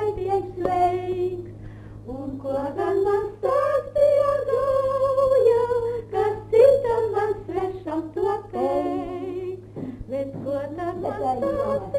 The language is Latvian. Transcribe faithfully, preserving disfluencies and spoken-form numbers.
dieks sveiks. Un ko gan man stāstīja gauja, kas citam man svešam to teiks, bet ko tam man stāstīja?